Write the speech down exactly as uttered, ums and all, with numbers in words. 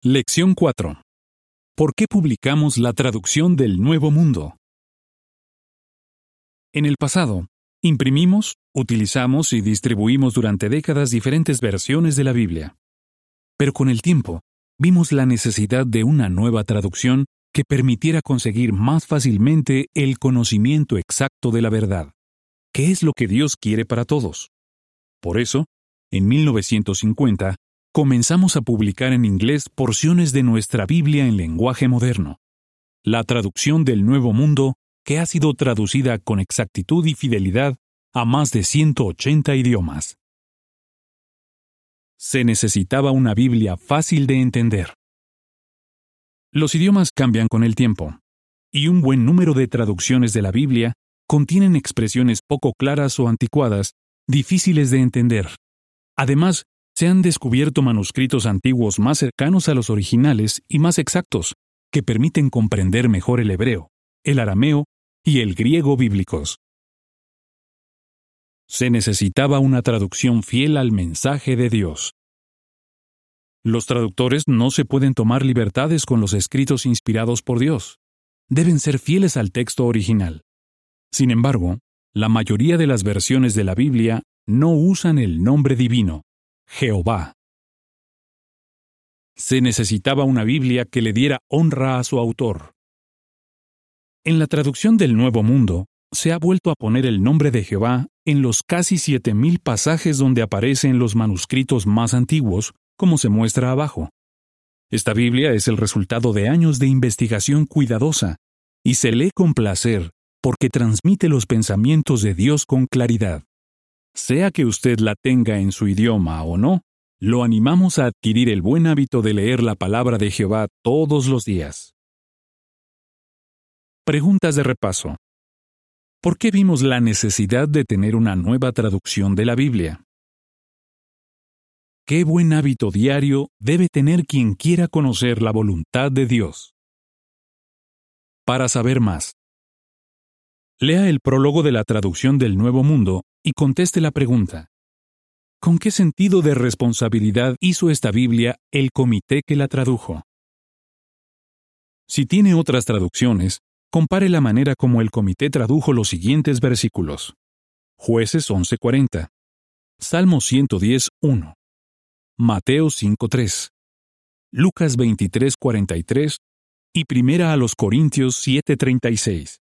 Lección cuatro. ¿Por qué publicamos la traducción del Nuevo Mundo? En el pasado, imprimimos, utilizamos y distribuimos durante décadas diferentes versiones de la Biblia. Pero con el tiempo, vimos la necesidad de una nueva traducción que permitiera conseguir más fácilmente el conocimiento exacto de la verdad, que es lo que Dios quiere para todos. Por eso, en mil novecientos cincuenta, comenzamos a publicar en inglés porciones de nuestra Biblia en lenguaje moderno, la traducción del Nuevo Mundo, que ha sido traducida con exactitud y fidelidad a más de ciento ochenta idiomas. Se necesitaba una Biblia fácil de entender. Los idiomas cambian con el tiempo, y un buen número de traducciones de la Biblia contienen expresiones poco claras o anticuadas, difíciles de entender. Además, se han descubierto manuscritos antiguos más cercanos a los originales y más exactos, que permiten comprender mejor el hebreo, el arameo y el griego bíblicos. Se necesitaba una traducción fiel al mensaje de Dios. Los traductores no se pueden tomar libertades con los escritos inspirados por Dios. Deben ser fieles al texto original. Sin embargo, la mayoría de las versiones de la Biblia no usan el nombre divino, Jehová. Se necesitaba una Biblia que le diera honra a su autor. En la traducción del Nuevo Mundo, se ha vuelto a poner el nombre de Jehová en los casi siete mil pasajes donde aparece en los manuscritos más antiguos, como se muestra abajo. Esta Biblia es el resultado de años de investigación cuidadosa, y se lee con placer porque transmite los pensamientos de Dios con claridad. Sea que usted la tenga en su idioma o no, lo animamos a adquirir el buen hábito de leer la palabra de Jehová todos los días. Preguntas de repaso. ¿Por qué vimos la necesidad de tener una nueva traducción de la Biblia? ¿Qué buen hábito diario debe tener quien quiera conocer la voluntad de Dios? Para saber más, lea el prólogo de la traducción del Nuevo Mundo y conteste la pregunta: ¿con qué sentido de responsabilidad hizo esta Biblia el comité que la tradujo? Si tiene otras traducciones, compare la manera como el comité tradujo los siguientes versículos. Jueces once cuarenta, Salmo ciento diez, uno, Mateo cinco tres, Lucas veintitrés cuarenta y tres y Primera a los Corintios siete treinta y seis.